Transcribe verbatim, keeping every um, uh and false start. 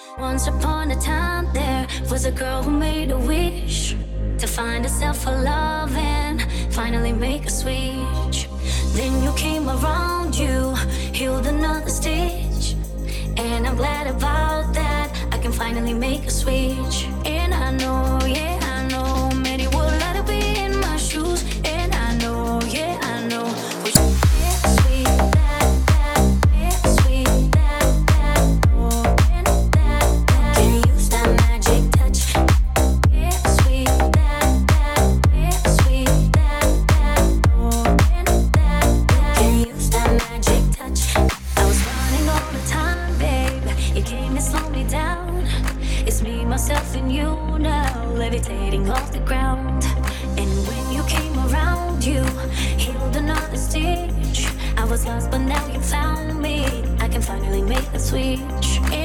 Once upon a time, there was a girl who made a wish to find herself a love and finally make a switch. Then you came around, you healed another stitch, and I'm glad about that. I can finally make a switch. And I know, yeah, I know, many would like to be in my shoes. And I know, yeah, I know, we should get sweet, that, that, get sweet, that, that, oh, and that, that. Can use that magic touch. Get sweet, that, that, get sweet, that, that, oh, and that, that. Can use that magic touch. I was running all the time, babe. You came and slowed me down. It's me, myself, and you now, levitating off the ground. And when you came around, you healed another stitch. I was lost, but now you found me. I can finally make the switch.